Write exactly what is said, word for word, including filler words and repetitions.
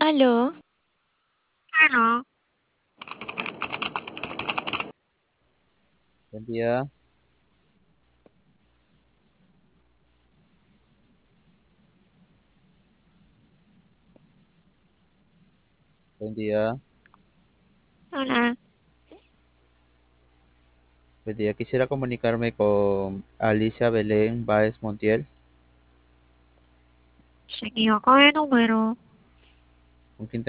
Aló, Bueno, Buen día, buen día, hola. buen día. Quisiera comunicarme con Alicia Belén Báez Montiel. Se equivocó de número. ¿Con quién